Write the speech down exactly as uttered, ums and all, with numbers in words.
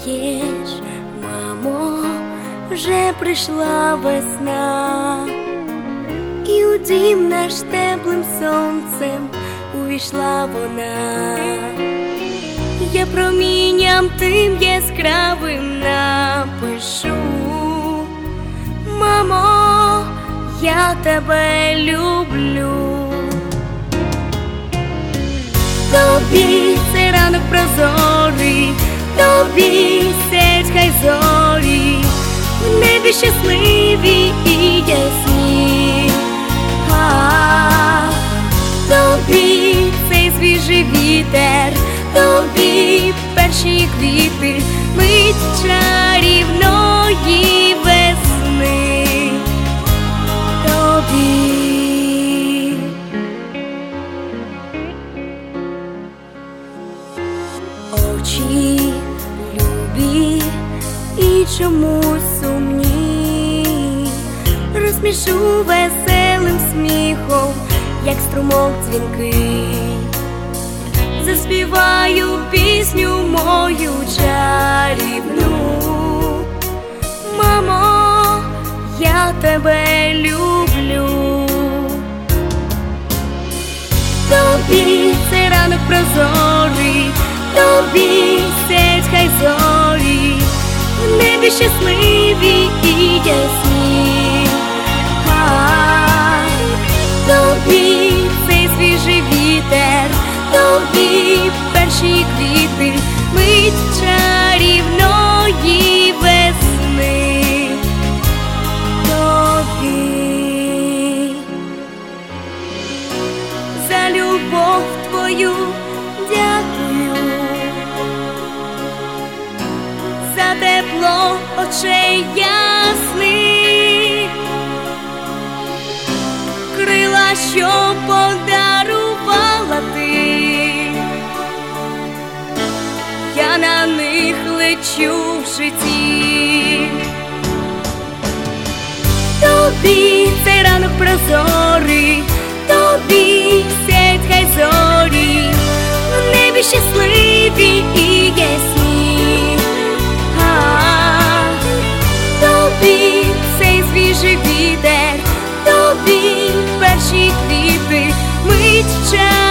знаєш, мамо, вже прийшла весна, і у дім наш теплим сонцем увійшла вона. Я промінням тим яскравим напишу: мамо, я тебе люблю. Тобі цей ранок прозорий, тобі сядь хай зорі, в небі щасливі і ясні. А, тобі цей свіжий вітер, тобі перші квіти, мить чарівної весни. Тобі очі любі і чомусь сумні, розсмішу веселим сміхом, як струмок дзвінкий. Заспіваю пісню мою чарівну: мамо, я тебе люблю. Тобі цей ранок прозорий, тобі сядь хай зорі, в небі щасливі і ясні. А, тобі цей свіжий вітер, тобі перші квіти, мить чарівної весни. Тобі за любов твою дякую, за тепло очей ясних, крила, що подарувала ти. Я на них лечу в житті. Тобі цей ранок прозорий, тобі сядь хай зорі, в небі щасливі і ясні. А, тобі цей свіжий вітер, тобі перші квіти, мить чарівної